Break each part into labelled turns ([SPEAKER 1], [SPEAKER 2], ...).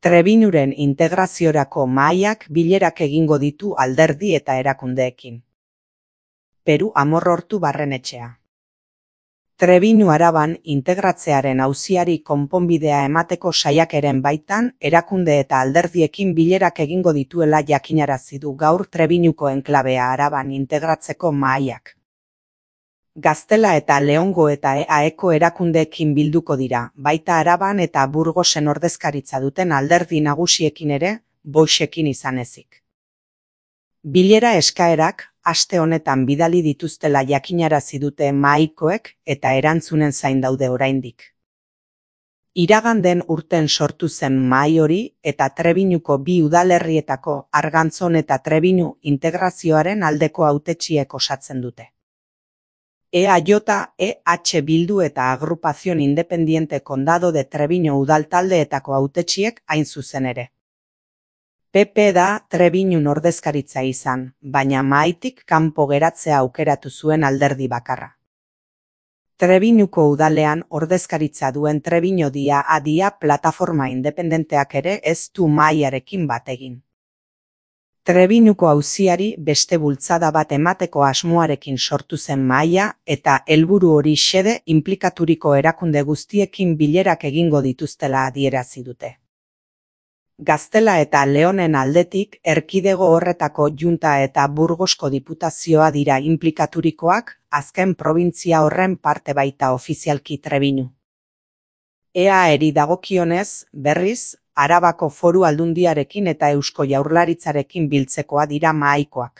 [SPEAKER 1] Trebiñuren integraziorako mahaiak bilerak egingo ditu alderdi eta erakundeekin. Peru Amorortu Barrenetxea. Trebiñu Araban integratzearen auziari konponbidea emateko saiakeren baitan erakunde eta alderdiekin bilerak egingo dituela jakinarazi du gaur Trebiñuko enklabea Araban integratzeko mahaiak. Gaztela eta Leongo eta EAeko erakundeekin bilduko dira, baita Araban eta Burgosen ordezkaritza duten alderdi nagusiekin ere, Voxekin izan ezik. Bilera eskaerak aste honetan bidali dituztela jakinarazi dute mahaikoek eta erantzunen zain daude oraindik. Iraganden urten sortu zen mahai hori eta Trebiñuko bi udalerrietako Argantzon eta Trebiñu integrazioaren aldeko hautetsiek osatzen dute. EAJ, EH Bildu eta Agrupación Independiente Condado de Trebiño udaltaldeetako hautetsiek hain zuzen ere. PP da Trebiñun ordezkaritza izan, baina mahaitik kanpo geratzea aukeratu zuen alderdi bakarra. Trebiñuko udalean ordezkaritza duen Trebiño Dia Adia plataforma independenteak ere ez du mahaiarekin bat egin. Trebiñuko auziari beste bultzada bat emateko asmoarekin sortu zen mahaia eta helburu hori xede inplikaturiko erakunde guztiekin bilerak egingo dituztela adierazi dute. Gaztela eta Leonen aldetik erkidego horretako Junta eta Burgosko Diputazioa dira inplikaturikoak, azken probintzia horren parte baita ofizialki Trebiñu. EAeri dagokionez, berriz, Arabako Foru Aldundiarekin eta Eusko Jaurlaritzarekin biltzekoa dira mahaikoak.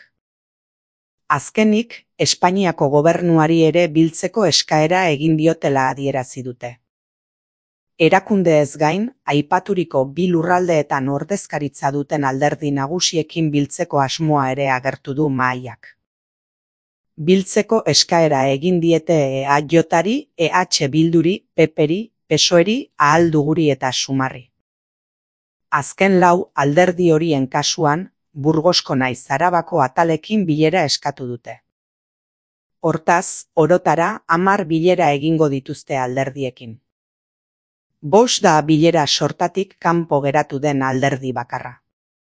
[SPEAKER 1] Azkenik, Espainiako gobernuari ere biltzeko eskaera egin diotela adierazi dute. Erakunde ez gain, aipaturiko bi lurraldeetan ordezkaritza duten alderdi nagusiekin biltzeko asmoa ere agertu du mahaiak. Biltzeko eskaera egin diete EAJari, EH Bilduri, PPri, PSOEri, Ahal Duguri eta Sumarri. Azken lau alderdi horien kasuan, Burgosko naiz Arabako atalekin bilera eskatu dute. Hortaz, orotara 10 bilera egingo dituzte alderdiekin. Vox da bilera sortatik kanpo geratu den alderdi bakarra.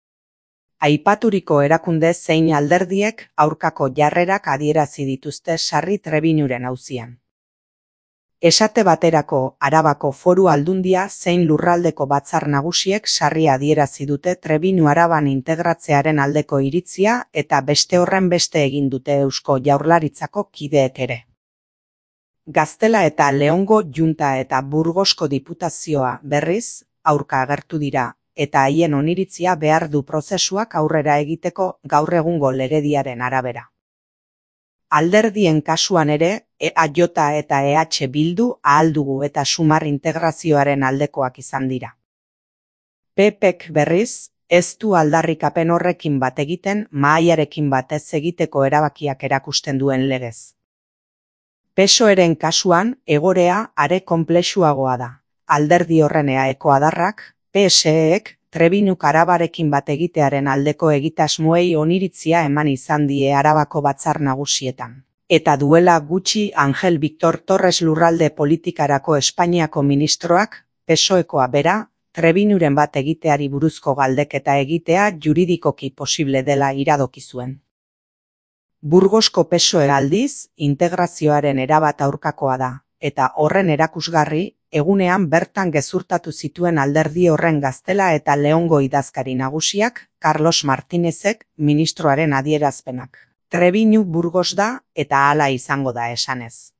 [SPEAKER 1] Aipaturiko erakunde zein alderdiek aurkako jarrerak adierazi dituzte sarri Trebiñuren auzian. Esate baterako Arabako Foru Aldundia zein lurraldeko batzar nagusiek sarri adierazi dute Trebiñu Araban integratzearen aldeko iritzia eta beste horren beste egin dute Eusko Jaurlaritzako kideek ere. Gaztela eta Leongo Junta eta Burgosko Diputazioa berriz aurka agertu dira eta haien oniritzia behar du prozesuak aurrera egiteko gaur egungo legediaren arabera. Alderdien kasuan ere, EAJ eta EH Bildu, Ahal Dugu eta Sumar integrazioaren aldekoak izan dira. PPek berriz, ez du aldarrikapen horrekin bat egiten mahaiarekin bat ez egiteko erabakiak erakusten duen legez. PSOEren kasuan, egorea are konplexuagoa da. Alderdi horren EAeko adarrak, PSEek, Trebiñuk Arabarekin bat egitearen aldeko egitasmoei oniritzia eman izan die Arabako batzar nagusietan. Eta duela gutxi Angel Victor Torres lurralde politikarako Espainiako ministroak, PSOEkoa bera, Trebiñuren bat egiteari buruzko galdeketa egitea juridikoki posible dela iradoki zuen. Burgosko PSOE aldiz, integrazioaren erabat aurkakoa da, eta horren erakusgarri, egunean bertan gezurtatu zituen alderdi horren Gaztela eta Leongo idazkari nagusiak, Carlos Martínezek, ministroaren adierazpenak. Trebiñu Burgos da eta hala izango da esanez.